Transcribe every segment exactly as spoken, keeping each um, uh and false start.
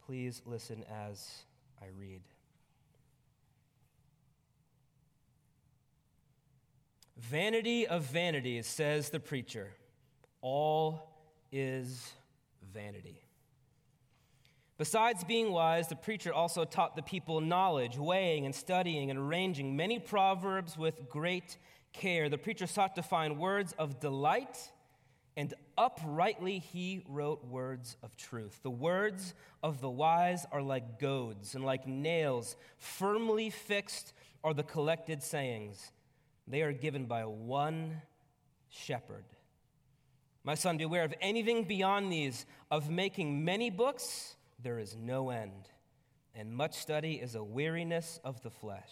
Please listen as I read. Vanity of vanities, says the preacher. All is vanity. Besides being wise, the preacher also taught the people knowledge, weighing and studying and arranging many proverbs with great care. The preacher sought to find words of delight, and uprightly he wrote words of truth. The words of the wise are like goads, and like nails firmly fixed are the collected sayings. They are given by one shepherd. My son, beware of anything beyond these. Of making many books, there is no end, and much study is a weariness of the flesh.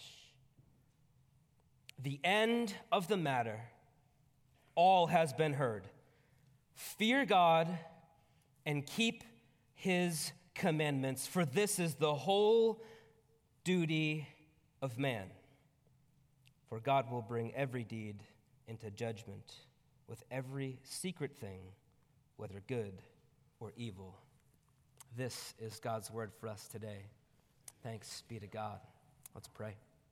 The end of the matter, all has been heard. Fear God and keep his commandments, for this is the whole duty of man. For God will bring every deed into judgment with every secret thing, whether good or evil. This is God's word for us today. Thanks be to God. Let's pray.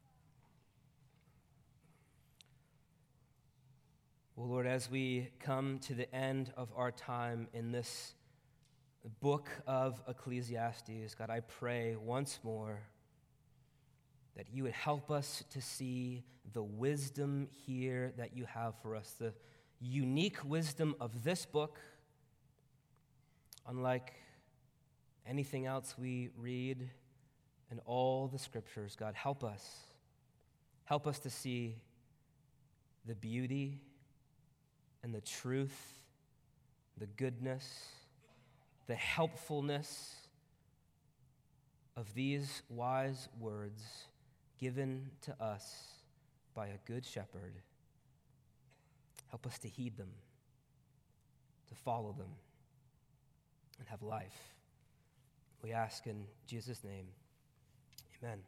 Well, Lord, as we come to the end of our time in this book of Ecclesiastes, God, I pray once more that you would help us to see the wisdom here that you have for us, the unique wisdom of this book, unlike anything else we read in all the scriptures. God, help us. Help us to see the beauty and the truth, the goodness, the helpfulness of these wise words given to us by a good shepherd. Help us to heed them, to follow them, and have life. We ask in Jesus' name, amen.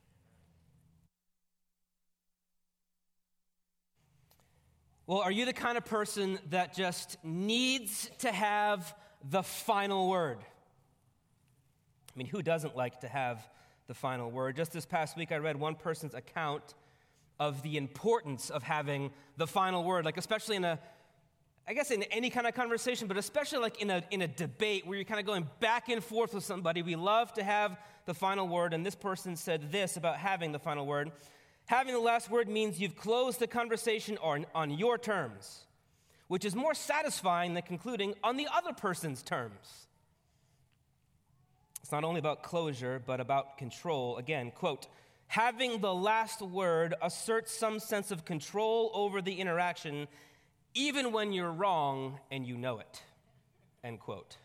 Well, are you the kind of person that just needs to have the final word? I mean, who doesn't like to have the final word? Just this past week, I read one person's account of the importance of having the final word, like especially in a, I guess in any kind of conversation, but especially like in a in a debate where you're kind of going back and forth with somebody. We love to have the final word, and this person said this about having the final word. Having the last word means you've closed the conversation on, on your terms, which is more satisfying than concluding on the other person's terms. It's not only about closure, but about control. Again, quote, having the last word asserts some sense of control over the interaction, even when you're wrong and you know it, end quote.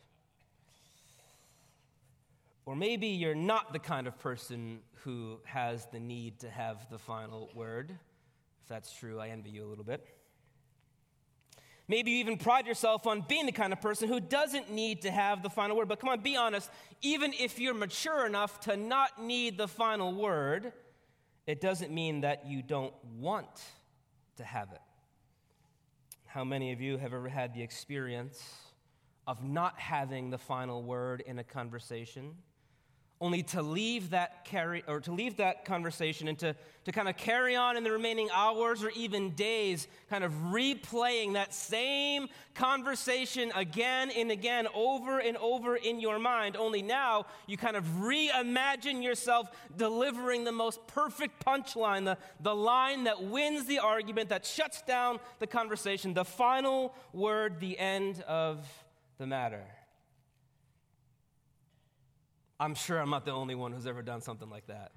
Or maybe you're not the kind of person who has the need to have the final word. If that's true, I envy you a little bit. Maybe you even pride yourself on being the kind of person who doesn't need to have the final word. But come on, be honest. Even if you're mature enough to not need the final word, it doesn't mean that you don't want to have it. How many of you have ever had the experience of not having the final word in a conversation, only to leave that carry or to leave that conversation and to, to kind of carry on in the remaining hours or even days, kind of replaying that same conversation again and again, over and over in your mind, only now you kind of reimagine yourself delivering the most perfect punchline, the, the line that wins the argument, that shuts down the conversation, the final word, the end of the matter. I'm sure I'm not the only one who's ever done something like that.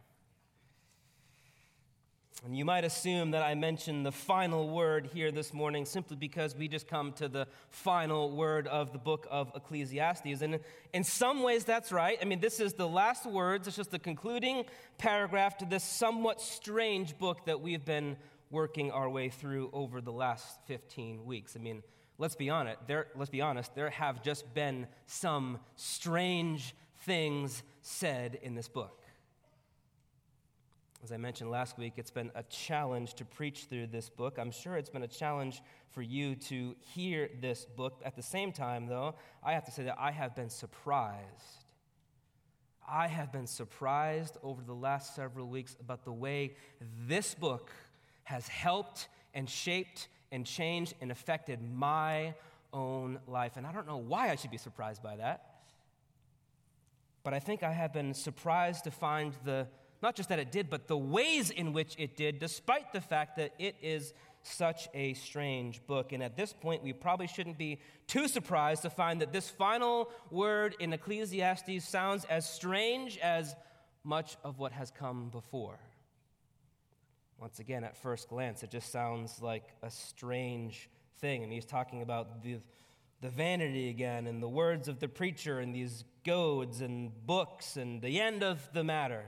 And you might assume that I mentioned the final word here this morning simply because we just come to the final word of the book of Ecclesiastes. And in some ways, that's right. I mean, this is the last words. It's just the concluding paragraph to this somewhat strange book that we've been working our way through over the last fifteen weeks. I mean, let's be honest. There, let's be honest. There have just been some strange things said in this book. As I mentioned last week, it's been a challenge to preach through this book. I'm sure it's been a challenge for you to hear this book. At the same time, though, I have to say that I have been surprised. I have been surprised over the last several weeks about the way this book has helped and shaped and changed and affected my own life. And I don't know why I should be surprised by that. But I think I have been surprised to find the, not just that it did, but the ways in which it did, despite the fact that it is such a strange book. And at this point, we probably shouldn't be too surprised to find that this final word in Ecclesiastes sounds as strange as much of what has come before. Once again, at first glance, it just sounds like a strange thing. And he's talking about the, the vanity again, and the words of the preacher, and these goads and books, and the end of the matter.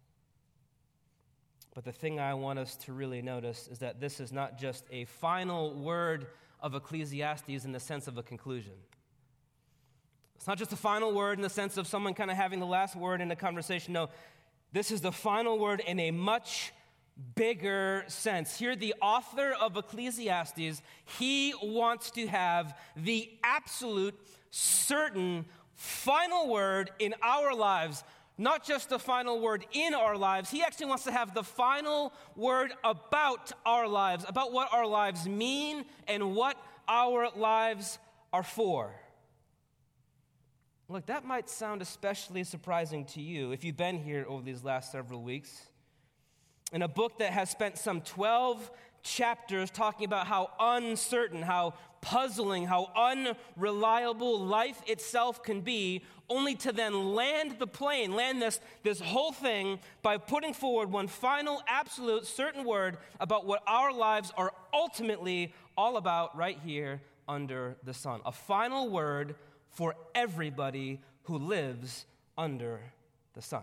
But the thing I want us to really notice is that this is not just a final word of Ecclesiastes in the sense of a conclusion. It's not just a final word in the sense of someone kind of having the last word in a conversation. No, this is the final word in a much bigger sense. Here, the author of Ecclesiastes, he wants to have the absolute, certain, final word in our lives. Not just the final word in our lives. He actually wants to have the final word about our lives, about what our lives mean and what our lives are for. Look, that might sound especially surprising to you if you've been here over these last several weeks. In a book that has spent some twelve chapters talking about how uncertain, how puzzling, how unreliable life itself can be, only to then land the plane, land this, this whole thing by putting forward one final, absolute, certain word about what our lives are ultimately all about right here under the sun. A final word for everybody who lives under the sun.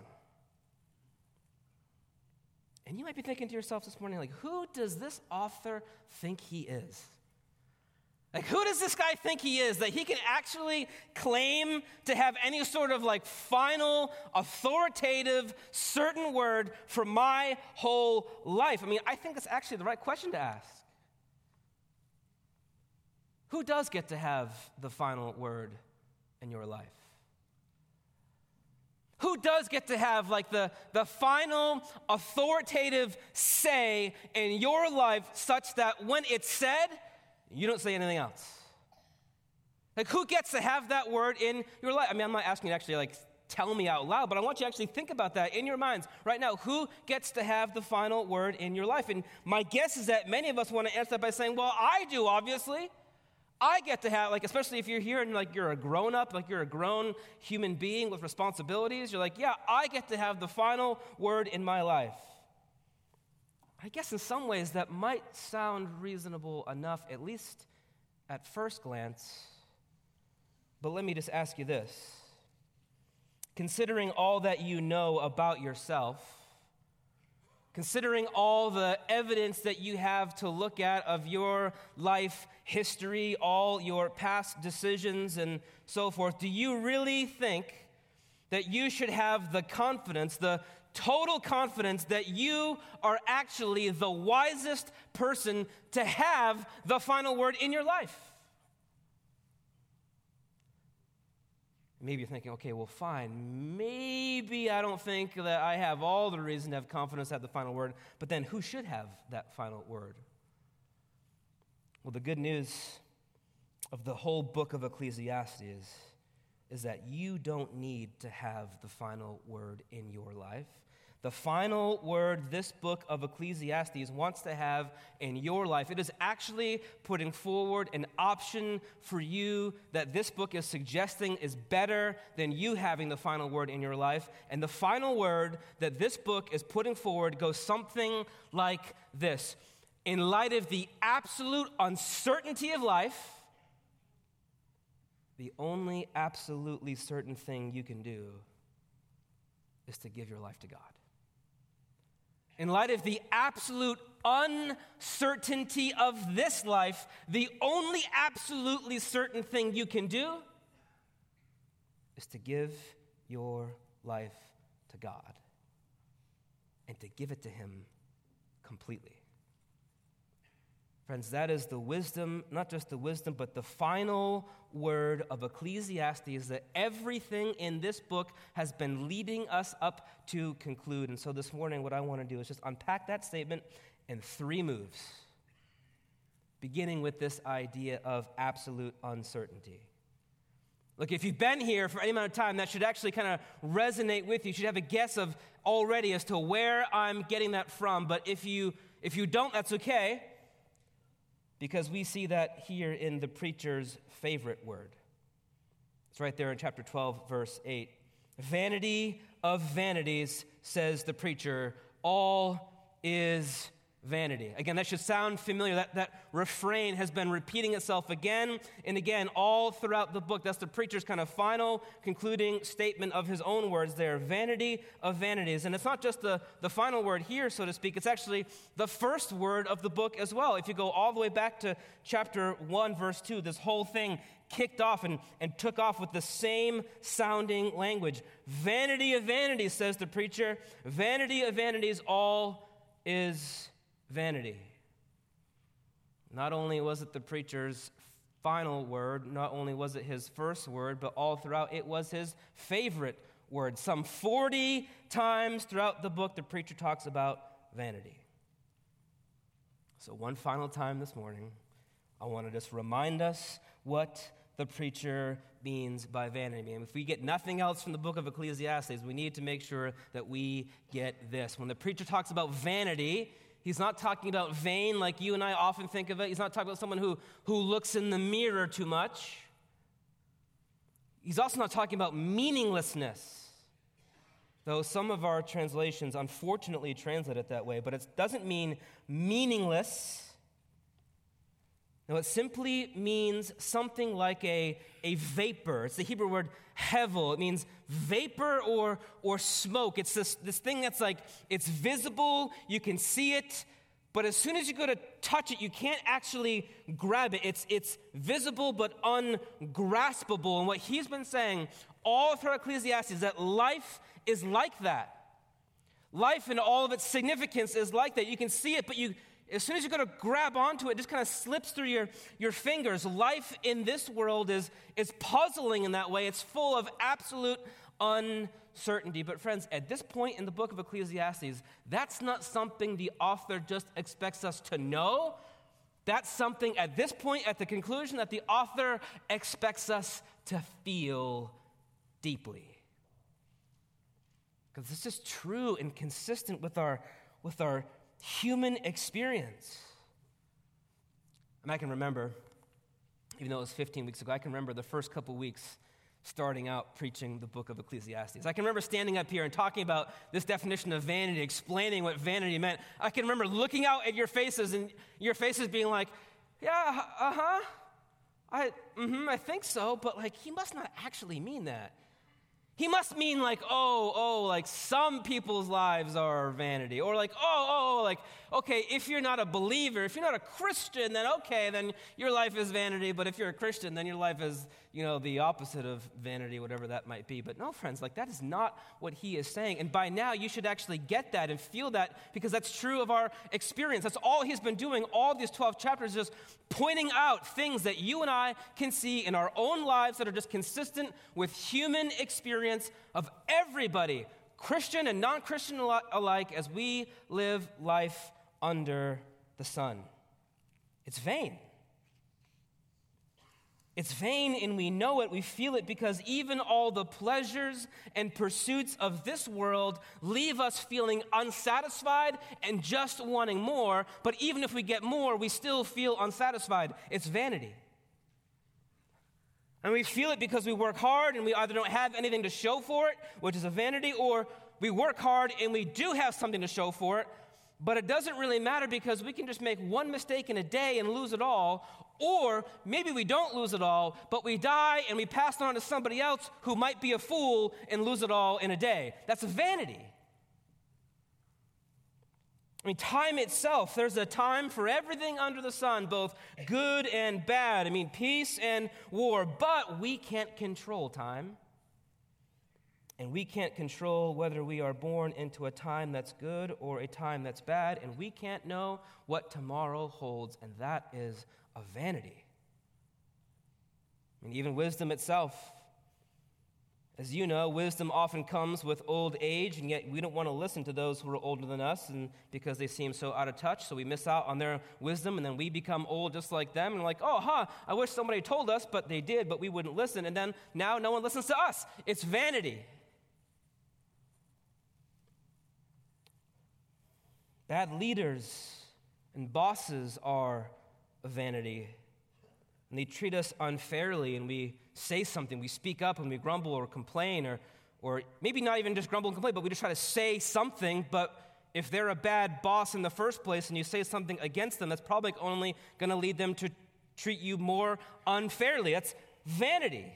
And you might be thinking to yourself this morning, like, who does this author think he is? Like, who does this guy think he is that he can actually claim to have any sort of like final, authoritative, certain word for my whole life? I mean, I think it's actually the right question to ask. Who does get to have the final word in your life? Who does get to have like the, the final authoritative say in your life such that when it's said, you don't say anything else? Like, who gets to have that word in your life? I mean, I'm not asking you to actually like tell me out loud, but I want you to actually think about that in your minds right now. Who gets to have the final word in your life? And my guess is that many of us want to answer that by saying, well, I do, obviously. I get to have, like, especially if you're here and, like, you're a grown-up, like, you're a grown human being with responsibilities, you're like, yeah, I get to have the final word in my life. I guess in some ways that might sound reasonable enough, at least at first glance. But let me just ask you this. Considering all that you know about yourself, considering all the evidence that you have to look at of your life history, all your past decisions and so forth, do you really think that you should have the confidence, the total confidence that you are actually the wisest person to have the final word in your life? Maybe you're thinking, okay, well, fine. Maybe I don't think that I have all the reason to have confidence to have the final word, but then who should have that final word? Well, the good news of the whole book of Ecclesiastes is that you don't need to have the final word in your life. The final word this book of Ecclesiastes wants to have in your life, it is actually putting forward an option for you that this book is suggesting is better than you having the final word in your life. And the final word that this book is putting forward goes something like this. In light of the absolute uncertainty of life, the only absolutely certain thing you can do is to give your life to God. In light of the absolute uncertainty of this life, the only absolutely certain thing you can do is to give your life to God and to give it to Him completely. Friends, that is the wisdom, not just the wisdom, but the final word of Ecclesiastes that everything in this book has been leading us up to conclude. And so this morning, what I want to do is just unpack that statement in three moves, beginning with this idea of absolute uncertainty. Look, if you've been here for any amount of time, that should actually kind of resonate with you. You should have a guess of already as to where I'm getting that from. But if you if you don't, that's okay, because we see that here in the preacher's favorite word. It's right there in chapter twelve, verse eight. Vanity of vanities, says the preacher, all is vanity. Again, that should sound familiar. That, that refrain has been repeating itself again and again all throughout the book. That's the preacher's kind of final concluding statement of his own words there. Vanity of vanities. And it's not just the, the final word here, so to speak. It's actually the first word of the book as well. If you go all the way back to chapter one, verse two, this whole thing kicked off and, and took off with the same sounding language. Vanity of vanities, says the preacher. Vanity of vanities, all is vanity. Not only was it the preacher's final word, not only was it his first word, but all throughout it was his favorite word. Some forty times throughout the book, the preacher talks about vanity. So one final time this morning, I want to just remind us what the preacher means by vanity. I mean, if we get nothing else from the book of Ecclesiastes, we need to make sure that we get this. When the preacher talks about vanity, he's not talking about vain like you and I often think of it. He's not talking about someone who, who looks in the mirror too much. He's also not talking about meaninglessness, though some of our translations unfortunately translate it that way, but it doesn't mean meaningless. No, it simply means something like a, a vapor. It's the Hebrew word hevel. It means vapor or, or smoke. It's this, this thing that's like, it's visible, you can see it, but as soon as you go to touch it, you can't actually grab it. It's, it's visible but ungraspable. And what he's been saying all through Ecclesiastes is that life is like that. Life in all of its significance is like that. You can see it, but you as soon as you go to grab onto it, it just kind of slips through your, your fingers. Life in this world is, is puzzling in that way. It's full of absolute uncertainty. But friends, at this point in the book of Ecclesiastes, that's not something the author just expects us to know. That's something at this point, at the conclusion, that the author expects us to feel deeply. Because this is true and consistent with our, with our human experience. And I can remember, even though it was fifteen weeks ago, I can remember the first couple weeks starting out preaching the book of Ecclesiastes. I can remember standing up here and talking about this definition of vanity, explaining what vanity meant. I can remember looking out at your faces and your faces being like, yeah, uh-huh, I, mm-hmm, I think so, but like he must not actually mean that. He must mean like, oh, oh, like some people's lives are vanity. Or like, oh, oh, like, okay, if you're not a believer, if you're not a Christian, then okay, then your life is vanity. But if you're a Christian, then your life is, you know, the opposite of vanity, whatever that might be. But no, friends, like that is not what he is saying. And by now, you should actually get that and feel that because that's true of our experience. That's all he's been doing all these twelve chapters, just pointing out things that you and I can see in our own lives that are just consistent with human experience of everybody, Christian and non-Christian alike, as we live life under the sun. It's vain. It's vain and we know it, we feel it, because even all the pleasures and pursuits of this world leave us feeling unsatisfied and just wanting more, but even if we get more, we still feel unsatisfied. It's vanity. And we feel it because we work hard and we either don't have anything to show for it, which is a vanity, or we work hard and we do have something to show for it, but it doesn't really matter because we can just make one mistake in a day and lose it all, or maybe we don't lose it all, but we die and we pass it on to somebody else who might be a fool and lose it all in a day. That's a vanity. I mean, time itself, there's a time for everything under the sun, both good and bad. I mean, peace and war, but we can't control time. And we can't control whether we are born into a time that's good or a time that's bad, and we can't know what tomorrow holds, and that is a vanity. I mean, even wisdom itself, as you know, wisdom often comes with old age, and yet we don't want to listen to those who are older than us and because they seem so out of touch, so we miss out on their wisdom, and then we become old just like them, and like, oh, huh, I wish somebody told us, but they did, but we wouldn't listen, and then now no one listens to us. It's vanity. Bad leaders and bosses are a vanity. And they treat us unfairly, and we say something, we speak up, and we grumble or complain, or, or maybe not even just grumble and complain, but we just try to say something. But if they're a bad boss in the first place and you say something against them, that's probably only going to lead them to treat you more unfairly. That's vanity.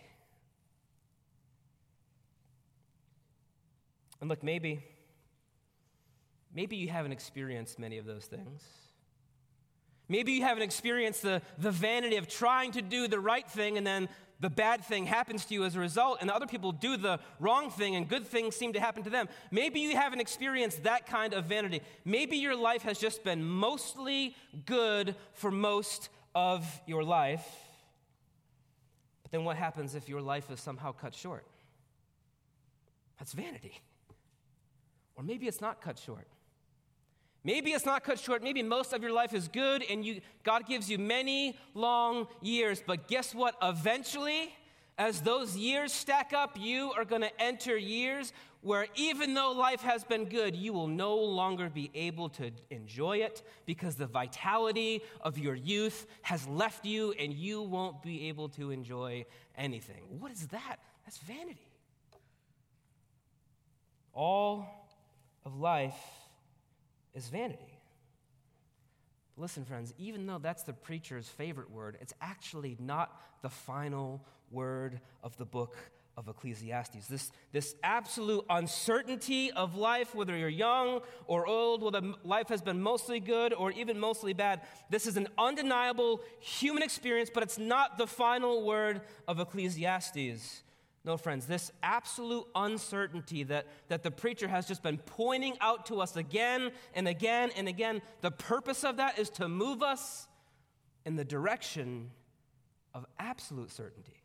And look, maybe... Maybe you haven't experienced many of those things. Maybe you haven't experienced the, the vanity of trying to do the right thing and then the bad thing happens to you as a result, and other people do the wrong thing and good things seem to happen to them. Maybe you haven't experienced that kind of vanity. Maybe your life has just been mostly good for most of your life. But then what happens if your life is somehow cut short? That's vanity. Or maybe it's not cut short. Maybe it's not cut short. Maybe most of your life is good and you, God gives you many long years. But guess what? Eventually, as those years stack up, you are going to enter years where even though life has been good, you will no longer be able to enjoy it because the vitality of your youth has left you and you won't be able to enjoy anything. What is that? That's vanity. All of life is vanity. Listen, friends, even though that's the preacher's favorite word, it's actually not the final word of the book of Ecclesiastes. This, this absolute uncertainty of life, whether you're young or old, whether life has been mostly good or even mostly bad, this is an undeniable human experience, but it's not the final word of Ecclesiastes. No, friends, this absolute uncertainty that, that the preacher has just been pointing out to us again and again and again, the purpose of that is to move us in the direction of absolute certainty.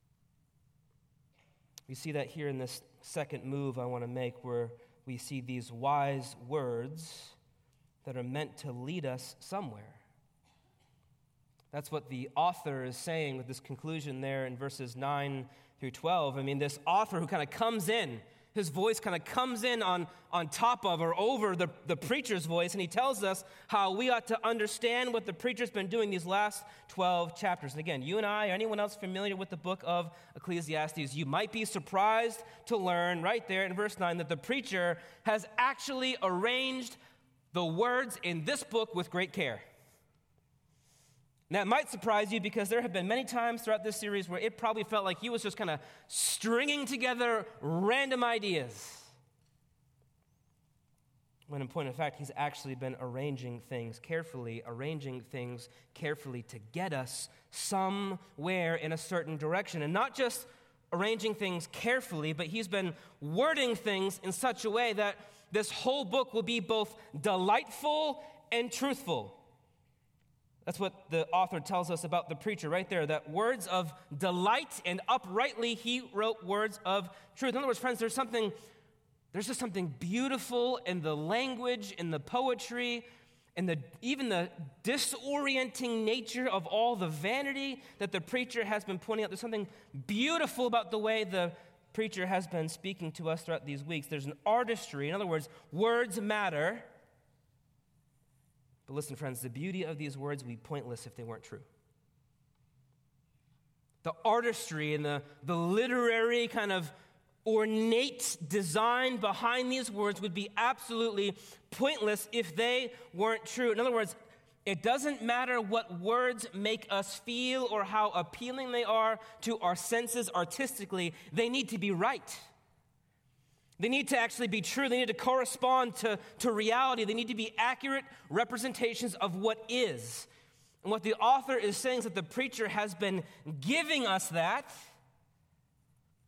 We see that here in this second move I want to make, where we see these wise words that are meant to lead us somewhere. That's what the author is saying with this conclusion there in verses nine through twelve. I mean, this author who kind of comes in, his voice kind of comes in on, on top of or over the, the preacher's voice, and he tells us how we ought to understand what the preacher's been doing these last twelve chapters. And again, you and I, or anyone else familiar with the book of Ecclesiastes, you might be surprised to learn right there in verse nine that the preacher has actually arranged the words in this book with great care. And that might surprise you because there have been many times throughout this series where it probably felt like he was just kind of stringing together random ideas. When in point of fact, he's actually been arranging things carefully, arranging things carefully to get us somewhere in a certain direction. And not just arranging things carefully, but he's been wording things in such a way that this whole book will be both delightful and truthful. That's what the author tells us about the preacher right there, that words of delight and uprightly he wrote words of truth. In other words, friends, there's something, there's just something beautiful in the language, in the poetry, in the even the disorienting nature of all the vanity that the preacher has been pointing out. There's something beautiful about the way the preacher has been speaking to us throughout these weeks. There's an artistry. In other words, words matter. But listen, friends, the beauty of these words would be pointless if they weren't true. The artistry and the, the literary kind of ornate design behind these words would be absolutely pointless if they weren't true. In other words, it doesn't matter what words make us feel or how appealing they are to our senses artistically, they need to be right. They need to actually be true. They need to correspond to, to reality. They need to be accurate representations of what is. And what the author is saying is that the preacher has been giving us that.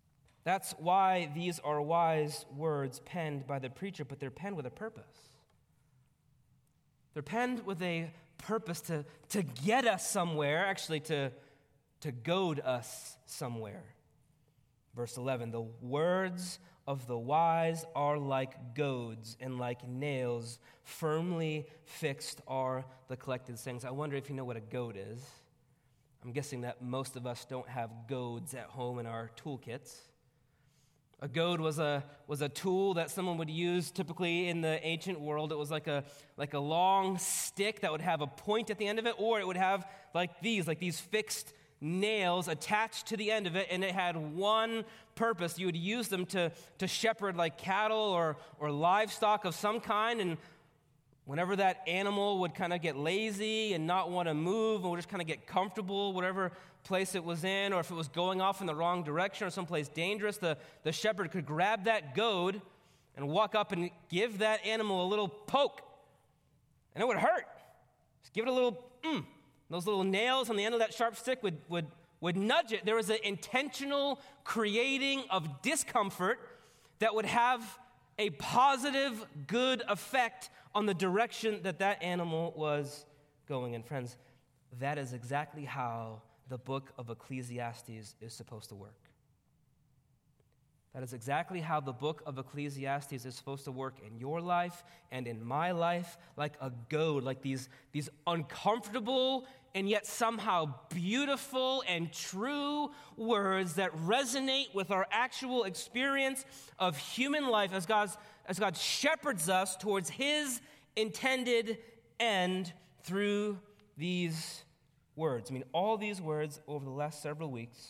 That's why these are wise words penned by the preacher, but they're penned with a purpose. They're penned with a purpose to, to get us somewhere, actually to, to goad us somewhere. Verse eleven, the words of the wise are like goads, and like nails firmly fixed are the collected sayings. I wonder if you know what a goad is. I'm guessing that most of us don't have goads at home in our toolkits. A goad was a was a tool that someone would use typically in the ancient world. It was like a like a long stick that would have a point at the end of it, or it would have like these, like these fixed nails attached to the end of it, and it had one purpose. You would use them to, to shepherd like cattle or, or livestock of some kind, and whenever that animal would kind of get lazy and not want to move and would just kind of get comfortable, whatever place it was in, or if it was going off in the wrong direction or someplace dangerous, the, the shepherd could grab that goad and walk up and give that animal a little poke, and it would hurt. Just give it a little mm. Those little nails on the end of that sharp stick would, would, would nudge it. There was an intentional creating of discomfort that would have a positive, good effect on the direction that that animal was going. And friends, that is exactly how the book of Ecclesiastes is supposed to work. That is exactly how the book of Ecclesiastes is supposed to work in your life and in my life, like a goad, like these, these uncomfortable and yet somehow beautiful and true words that resonate with our actual experience of human life as, God's, as God shepherds us towards his intended end through these words. I mean, all these words over the last several weeks,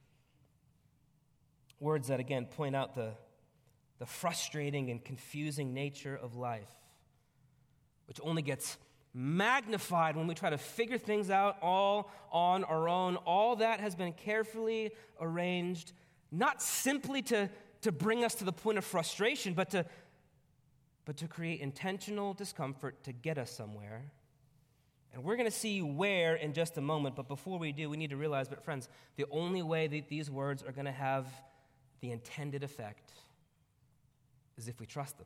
words that, again, point out the, the frustrating and confusing nature of life, which only gets magnified when we try to figure things out all on our own. All that has been carefully arranged, not simply to, to bring us to the point of frustration, but to, but to create intentional discomfort to get us somewhere. And we're going to see where in just a moment, but before we do, we need to realize, but friends, the only way that these words are going to have the intended effect is if we trust them.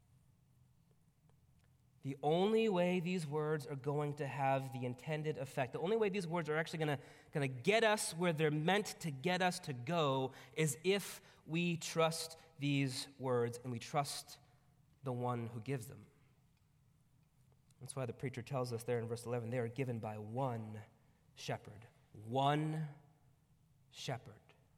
The only way these words are going to have the intended effect, the only way these words are actually going to, going to get us where they're meant to get us to go is if we trust these words and we trust the one who gives them. That's why the preacher tells us there in verse eleven, they are given by one shepherd. One shepherd.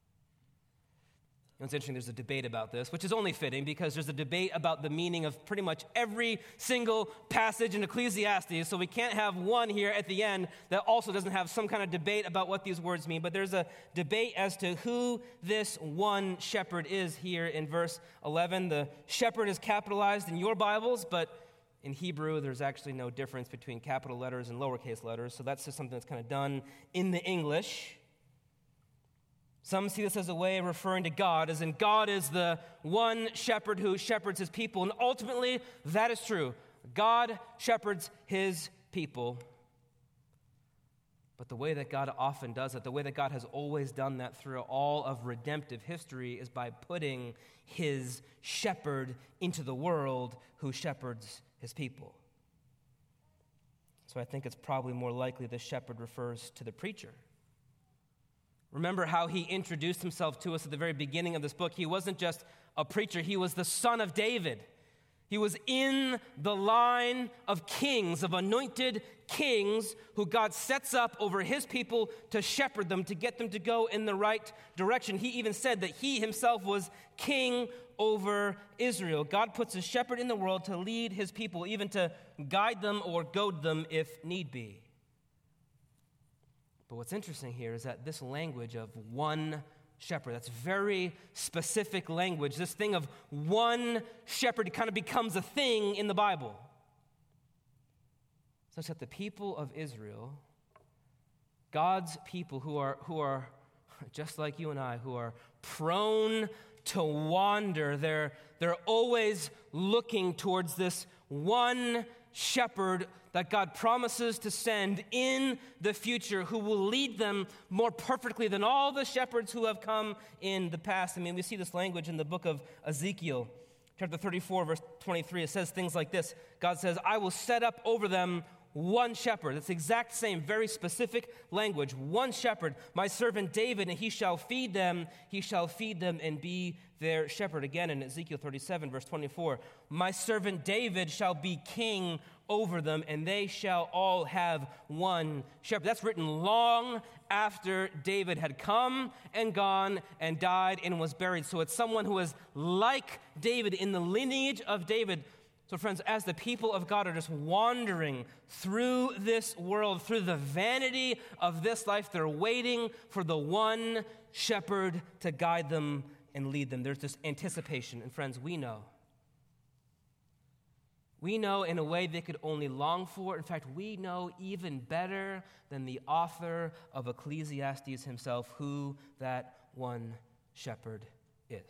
It's interesting, there's a debate about this, which is only fitting because there's a debate about the meaning of pretty much every single passage in Ecclesiastes, so we can't have one here at the end that also doesn't have some kind of debate about what these words mean. But there's a debate as to who this one shepherd is here in verse eleven. The shepherd is capitalized in your Bibles, but in Hebrew, there's actually no difference between capital letters and lowercase letters, so that's just something that's kind of done in the English. Some see this as a way of referring to God, as in God is the one shepherd who shepherds his people. And ultimately, that is true. God shepherds his people. But the way that God often does it, the way that God has always done that through all of redemptive history is by putting his shepherd into the world who shepherds his people. So I think it's probably more likely the shepherd refers to the preacher. Remember how he introduced himself to us at the very beginning of this book. He wasn't just a preacher. He was the son of David. He was in the line of kings, of anointed kings, who God sets up over his people to shepherd them, to get them to go in the right direction. He even said that he himself was king over Israel. God puts a shepherd in the world to lead his people, even to guide them or goad them if need be. But what's interesting here is that this language of one shepherd, that's very specific language. This thing of one shepherd kind of becomes a thing in the Bible. Such that the people of Israel, God's people who are, who are just like you and I, who are prone to wander, they're, they're always looking towards this one shepherd that God promises to send in the future, who will lead them more perfectly than all the shepherds who have come in the past. I mean, we see this language in the book of Ezekiel, chapter thirty-four, verse twenty-three. It says things like this. God says, I will set up over them one shepherd. It's the exact same, very specific language. One shepherd, my servant David, and he shall feed them. He shall feed them and be their shepherd. Again, in Ezekiel thirty-seven, verse twenty-four, my servant David shall be king over them, and they shall all have one shepherd. That's written long after David had come and gone and died and was buried. So it's someone who is like David, in the lineage of David. So friends, as the people of God are just wandering through this world, through the vanity of this life, they're waiting for the one shepherd to guide them and lead them. There's this anticipation. And friends, we know. We know in a way they could only long for. In fact, we know even better than the author of Ecclesiastes himself who that one shepherd is.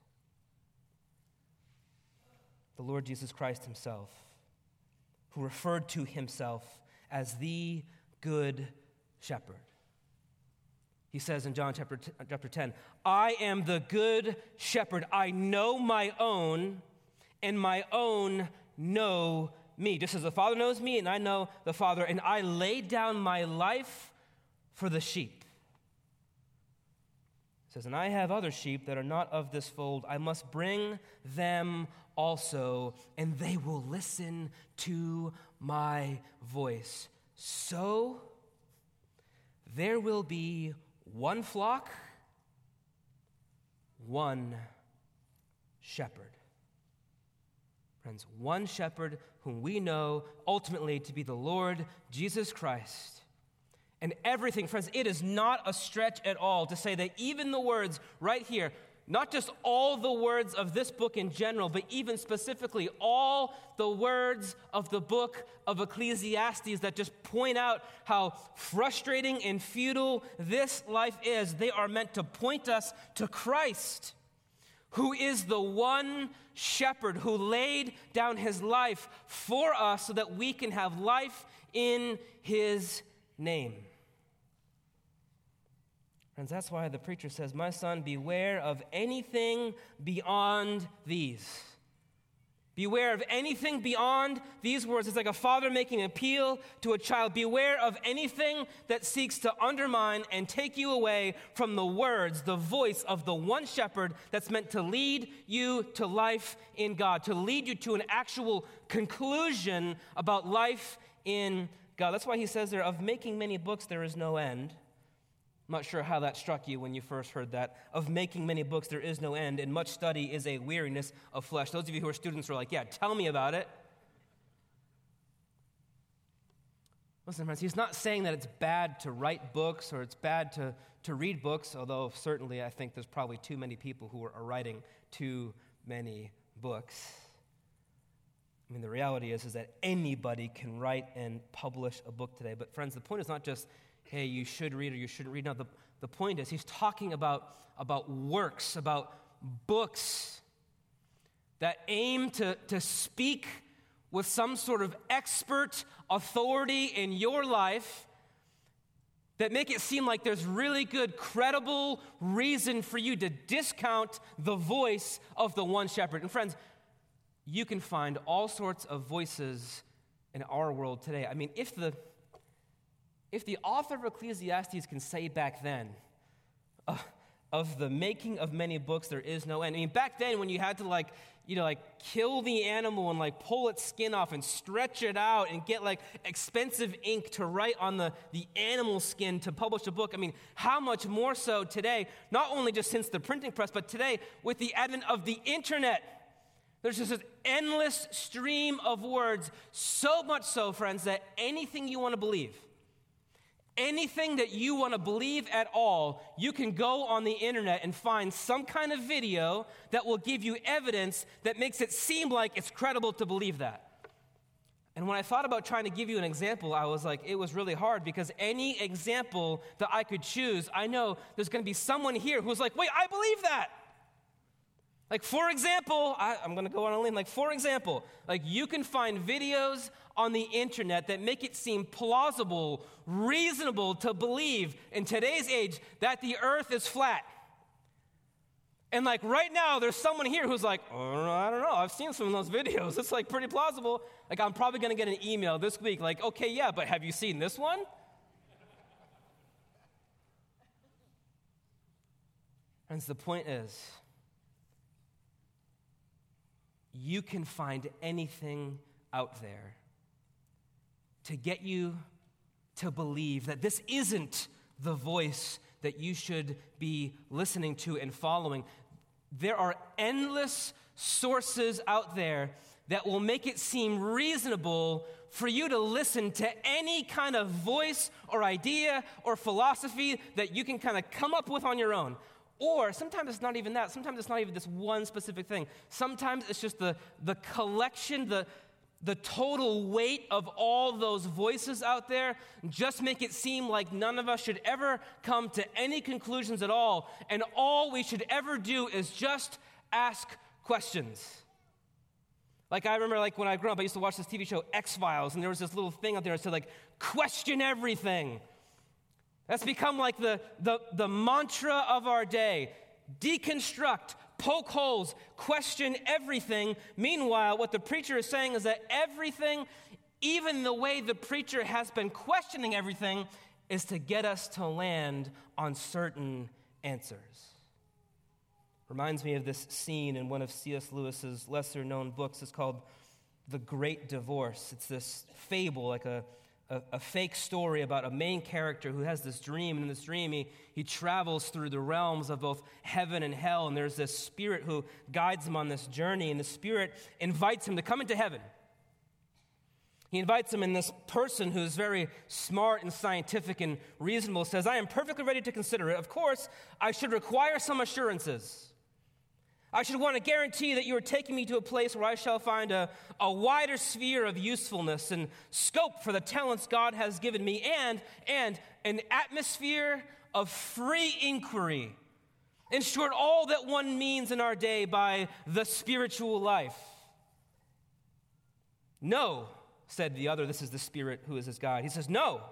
The Lord Jesus Christ himself, who referred to himself as the good shepherd. He says in John chapter, t- chapter ten, I am the good shepherd. I know my own, and my own know me. Just as the Father knows me, and I know the Father, and I lay down my life for the sheep. He says, and I have other sheep that are not of this fold. I must bring them also, and they will listen to my voice. So there will be one flock, one shepherd. Friends, one shepherd whom we know ultimately to be the Lord Jesus Christ. And everything, friends, it is not a stretch at all to say that even the words right here, not just all the words of this book in general, but even specifically all the words of the book of Ecclesiastes that just point out how frustrating and futile this life is, they are meant to point us to Christ, who is the one shepherd who laid down his life for us so that we can have life in his name. Friends, that's why the preacher says, my son, beware of anything beyond these. Beware of anything beyond these words. It's like a father making an appeal to a child. Beware of anything that seeks to undermine and take you away from the words, the voice of the one shepherd that's meant to lead you to life in God, to lead you to an actual conclusion about life in God. That's why he says there, of making many books there is no end. I'm not sure how that struck you when you first heard that. Of making many books, there is no end, and much study is a weariness of flesh. Those of you who are students are like, yeah, tell me about it. Listen, friends, he's not saying that it's bad to write books or it's bad to, to read books, although certainly I think there's probably too many people who are writing too many books. I mean, the reality is, is that anybody can write and publish a book today. But friends, the point is not just, hey, you should read or you shouldn't read. No, the, the point is he's talking about, about works, about books that aim to, to speak with some sort of expert authority in your life that make it seem like there's really good, credible reason for you to discount the voice of the one shepherd. And friends, you can find all sorts of voices in our world today. I mean, if the if the author of Ecclesiastes can say back then, uh, of the making of many books, there is no end. I mean, back then when you had to like, you know, like kill the animal and like pull its skin off and stretch it out and get like expensive ink to write on the, the animal skin to publish a book. I mean, how much more so today, not only just since the printing press, but today with the advent of the internet. There's just this endless stream of words, so much so, friends, that anything you want to believe, anything that you want to believe at all, you can go on the internet and find some kind of video that will give you evidence that makes it seem like it's credible to believe that. And when I thought about trying to give you an example, I was like, it was really hard because any example that I could choose, I know there's going to be someone here who's like, wait, I believe that. Like, for example, I, I'm going to go on a limb. Like, for example, like you can find videos on the internet that make it seem plausible, reasonable to believe in today's age that the earth is flat. And like right now, there's someone here who's like, oh, I don't know, I've seen some of those videos. It's like pretty plausible. Like I'm probably going to get an email this week like, okay, yeah, but have you seen this one? And the point is, you can find anything out there to get you to believe that this isn't the voice that you should be listening to and following. There are endless sources out there that will make it seem reasonable for you to listen to any kind of voice or idea or philosophy that you can kind of come up with on your own. Or sometimes it's not even that. Sometimes it's not even this one specific thing. Sometimes it's just the, the collection, the, the total weight of all those voices out there just make it seem like none of us should ever come to any conclusions at all. And all we should ever do is just ask questions. Like I remember like when I grew up, I used to watch this T V show, X-Files, and there was this little thing out there that said like, question everything. That's become like the, the, the mantra of our day. Deconstruct, poke holes, question everything. Meanwhile, what the preacher is saying is that everything, even the way the preacher has been questioning everything, is to get us to land on certain answers. Reminds me of this scene in one of C S Lewis's lesser-known books. It's called The Great Divorce. It's this fable, like a A, a fake story about a main character who has this dream, and in this dream he, he travels through the realms of both heaven and hell, and there's this spirit who guides him on this journey, and the spirit invites him to come into heaven. He invites him, and this person who's very smart and scientific and reasonable says, I am perfectly ready to consider it. Of course, I should require some assurances. I should want to guarantee that you are taking me to a place where I shall find a, a wider sphere of usefulness and scope for the talents God has given me, and, and an atmosphere of free inquiry. In short, all that one means in our day by the spiritual life. No, said the other, this is the spirit who is his guide. He says, no,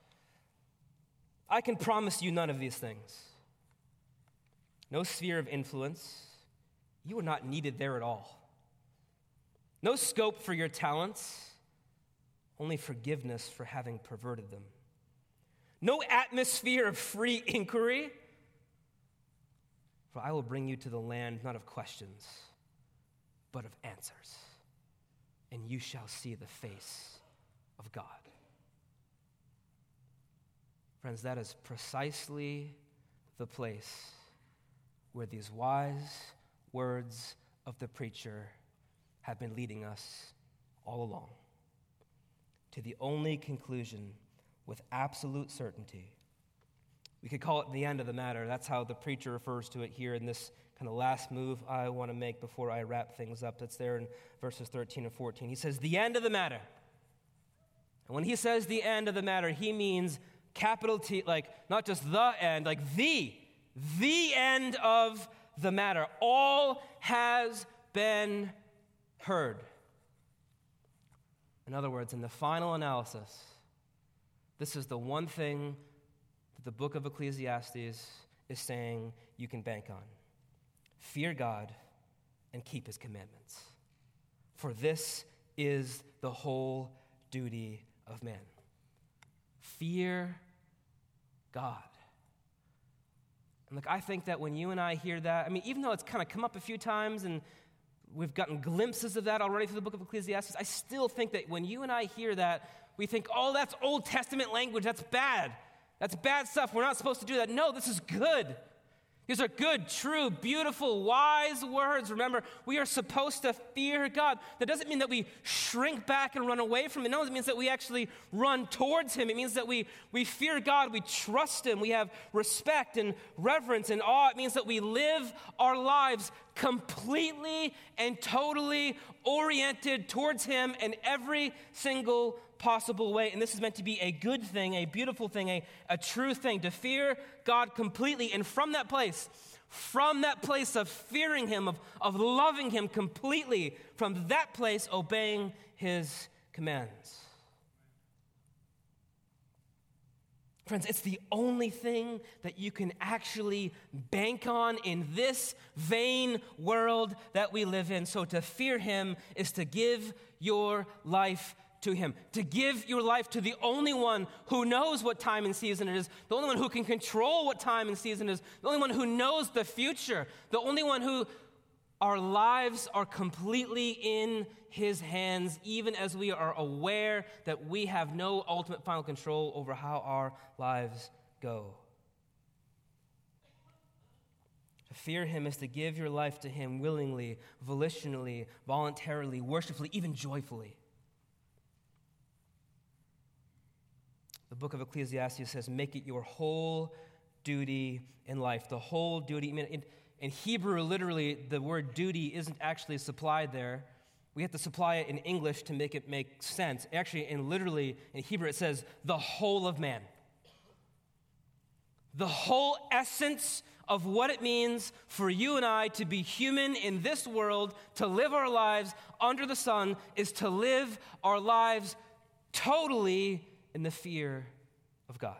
I can promise you none of these things. No sphere of influence. You are not needed there at all. No scope for your talents, only forgiveness for having perverted them. No atmosphere of free inquiry, for I will bring you to the land not of questions, but of answers, and you shall see the face of God. Friends, that is precisely the place where these wise words of the preacher have been leading us all along, to the only conclusion with absolute certainty. We could call it the end of the matter. That's how the preacher refers to it here in this kind of last move I want to make before I wrap things up. That's there in verses thirteen and fourteen. He says, the end of the matter. And when he says the end of the matter, he means capital T, like not just the end, like the, the end of the matter. All has been heard. In other words, in the final analysis, this is the one thing that the book of Ecclesiastes is saying you can bank on. Fear God and keep his commandments. For this is the whole duty of man. Fear God. And look, I think that when you and I hear that, I mean, even though it's kind of come up a few times and we've gotten glimpses of that already through the book of Ecclesiastes, I still think that when you and I hear that, we think, oh, that's Old Testament language, that's bad. That's bad stuff. We're not supposed to do that. No, this is good. These are good, true, beautiful, wise words. Remember, we are supposed to fear God. That doesn't mean that we shrink back and run away from him. No, it means that we actually run towards him. It means that we, we fear God, we trust him, we have respect and reverence and awe. It means that we live our lives completely and totally oriented towards him in every single possible way. And this is meant to be a good thing, a beautiful thing, a, a true thing, to fear God completely. And from that place, From that place of fearing him, of, of loving him completely, from that place obeying his commands. Friends, it's the only thing that you can actually bank on in this vain world that we live in. So to fear him is to give your life to him, to give your life to the only one who knows what time and season it is, the only one who can control what time and season it is, the only one who knows the future, the only one who our lives are completely in his hands, even as we are aware that we have no ultimate final control over how our lives go. To fear him is to give your life to him willingly, volitionally, voluntarily, worshipfully, even joyfully. The book of Ecclesiastes says, make it your whole duty in life. The whole duty. I mean, in, in Hebrew, literally, the word duty isn't actually supplied there. We have to supply it in English to make it make sense. Actually, in literally, in Hebrew, it says, the whole of man. The whole essence of what it means for you and I to be human in this world, to live our lives under the sun, is to live our lives totally in the fear of God.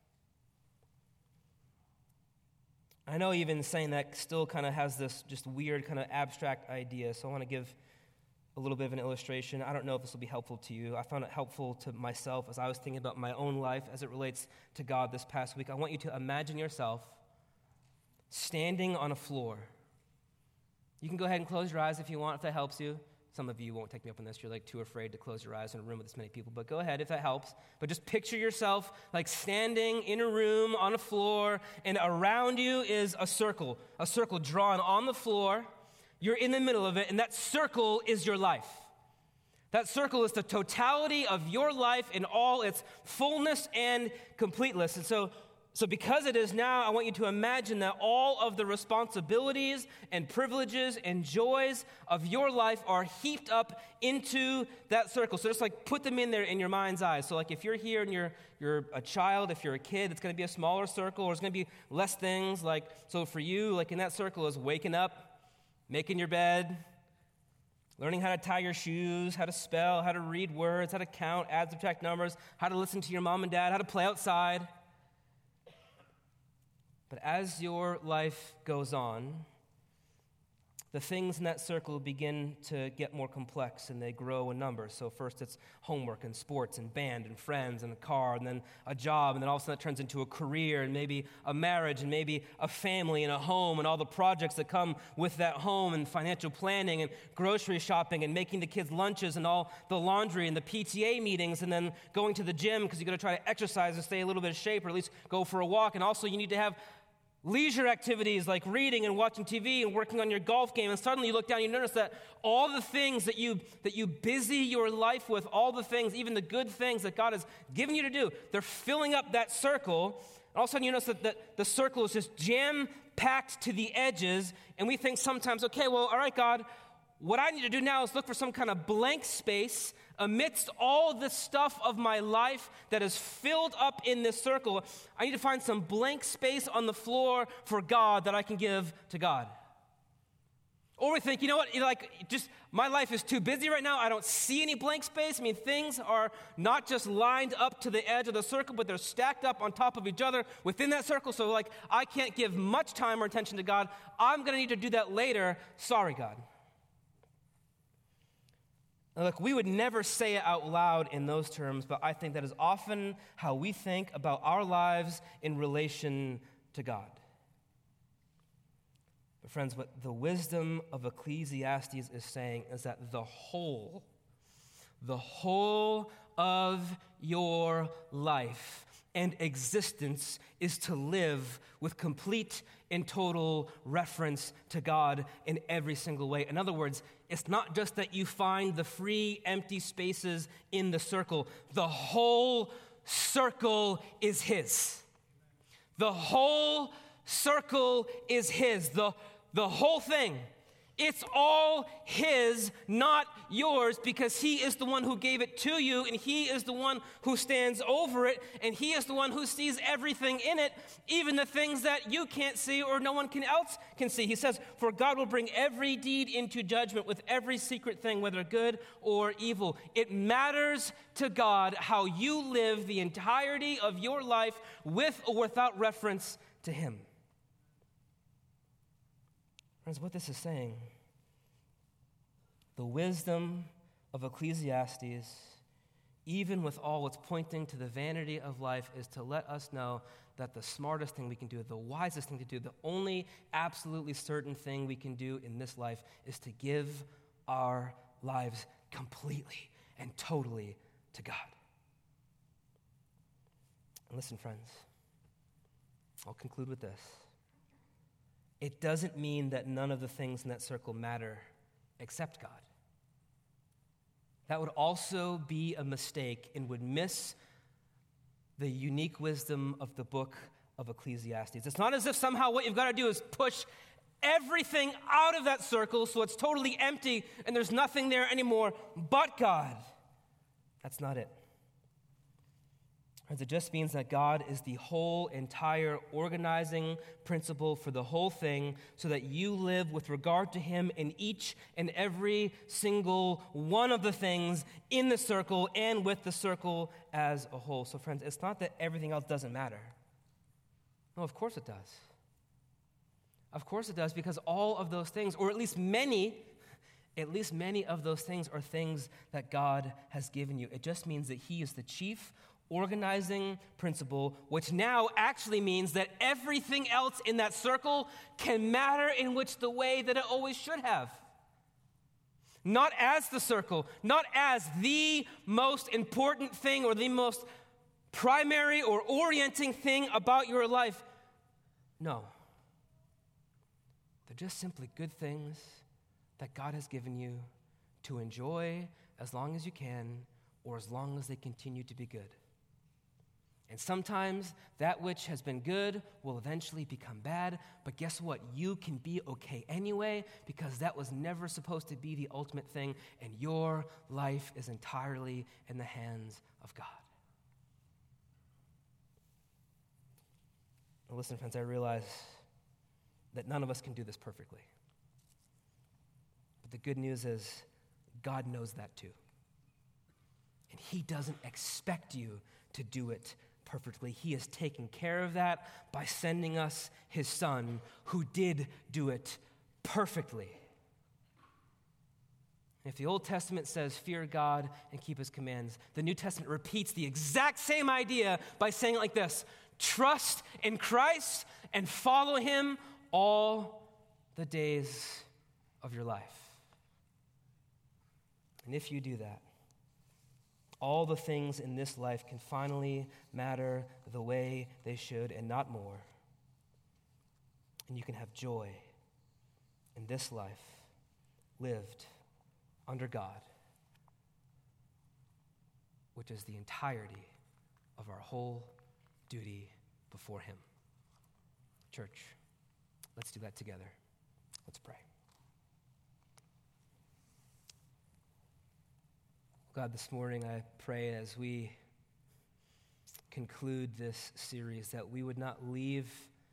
I know even saying that still kind of has this just weird kind of abstract idea, so I want to give a little bit of an illustration. I don't know if this will be helpful to you. I found it helpful to myself as I was thinking about my own life as it relates to God this past week. I want you to imagine yourself standing on a floor. You can go ahead and close your eyes if you want, if that helps you. Some of you won't take me up on this. You're like too afraid to close your eyes in a room with this many people. But go ahead if that helps. But just picture yourself like standing in a room on a floor, and around you is a circle, a circle drawn on the floor. You're in the middle of it, and that circle is your life. That circle is the totality of your life in all its fullness and completeness. And so, So because it is now, I want you to imagine that all of the responsibilities and privileges and joys of your life are heaped up into that circle. So just like put them in there in your mind's eye. So like if you're here and you're you're a child, if you're a kid, it's going to be a smaller circle, or it's going to be less things. Like so for you, like in that circle is waking up, making your bed, learning how to tie your shoes, how to spell, how to read words, how to count, add, subtract numbers, how to listen to your mom and dad, how to play outside. But as your life goes on, the things in that circle begin to get more complex, and they grow in number. So first it's homework and sports and band and friends and a car, and then a job, and then all of a sudden it turns into a career and maybe a marriage and maybe a family and a home and all the projects that come with that home, and financial planning and grocery shopping and making the kids lunches and all the laundry and the P T A meetings, and then going to the gym because you're going to try to exercise and stay a little bit of shape, or at least go for a walk. And also you need to have leisure activities like reading and watching T V and working on your golf game. And suddenly you look down and you notice that all the things that you that you busy your life with, all the things, even the good things that God has given you to do, they're filling up that circle. And all of a sudden you notice that the, the circle is just jam-packed to the edges. And we think sometimes, okay, well, all right, God, what I need to do now is look for some kind of blank space amidst all the stuff of my life that is filled up in this circle. I need to find some blank space on the floor for God that I can give to God. Or we think, you know what, like, just my life is too busy right now. I don't see any blank space. I mean, things are not just lined up to the edge of the circle, but they're stacked up on top of each other within that circle. So, like, I can't give much time or attention to God. I'm going to need to do that later. Sorry, God. Now, look, we would never say it out loud in those terms, but I think that is often how we think about our lives in relation to God. But friends, what the wisdom of Ecclesiastes is saying is that the whole, the whole of your life and existence is to live with complete and total reference to God in every single way. In other words, it's not just that you find the free, empty spaces in the circle. The whole circle is His. The whole circle is His. The, the whole thing It's all his, not yours, because he is the one who gave it to you, and he is the one who stands over it, and he is the one who sees everything in it, even the things that you can't see or no one can else can see. He says, for God will bring every deed into judgment with every secret thing, whether good or evil. It matters to God how you live the entirety of your life with or without reference to him. Friends, what this is saying, the wisdom of Ecclesiastes, even with all its pointing to the vanity of life, is to let us know that the smartest thing we can do, the wisest thing to do, the only absolutely certain thing we can do in this life is to give our lives completely and totally to God. And listen, friends, I'll conclude with this. It doesn't mean that none of the things in that circle matter except God. That would also be a mistake and would miss the unique wisdom of the book of Ecclesiastes. It's not as if somehow what you've got to do is push everything out of that circle so it's totally empty and there's nothing there anymore but God. That's not it. It just means that God is the whole, entire organizing principle for the whole thing, so that you live with regard to him in each and every single one of the things in the circle and with the circle as a whole. So friends, it's not that everything else doesn't matter. No, of course it does. Of course it does, because all of those things, or at least many, at least many of those things are things that God has given you. It just means that he is the chief organizing principle, which now actually means that everything else in that circle can matter in which the way that it always should have. Not as the circle, not as the most important thing or the most primary or orienting thing about your life. No. They're just simply good things that God has given you to enjoy as long as you can, or as long as they continue to be good. And sometimes that which has been good will eventually become bad, but guess what? You can be okay anyway, because that was never supposed to be the ultimate thing, and your life is entirely in the hands of God. Now listen, friends, I realize that none of us can do this perfectly. But the good news is God knows that too. And he doesn't expect you to do it perfectly. He has taken care of that by sending us his son, who did do it perfectly. If the Old Testament says, fear God and keep his commands, the New Testament repeats the exact same idea by saying it like this: trust in Christ and follow him all the days of your life. And if you do that, all the things in this life can finally matter the way they should and not more. And you can have joy in this life lived under God, which is the entirety of our whole duty before him. Church, let's do that together. Let's pray. God, this morning I pray as we conclude this series that we would not leave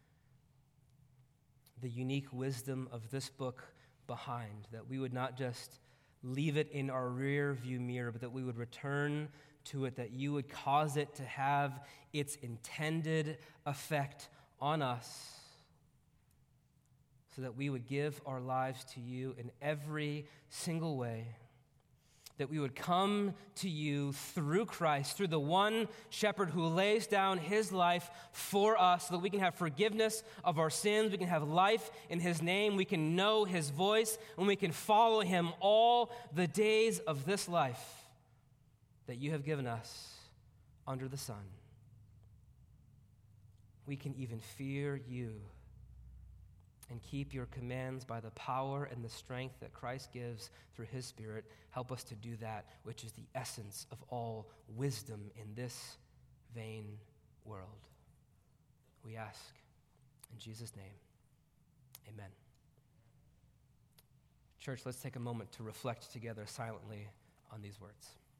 the unique wisdom of this book behind, that we would not just leave it in our rear view mirror, but that we would return to it, that you would cause it to have its intended effect on us, so that we would give our lives to you in every single way, that we would come to you through Christ, through the one shepherd who lays down his life for us, so that we can have forgiveness of our sins, we can have life in his name, we can know his voice, and we can follow him all the days of this life that you have given us under the sun. We can even fear you and keep your commands by the power and the strength that Christ gives through his Spirit. Help us to do that, which is the essence of all wisdom in this vain world. We ask in Jesus' name, amen. Church, let's take a moment to reflect together silently on these words.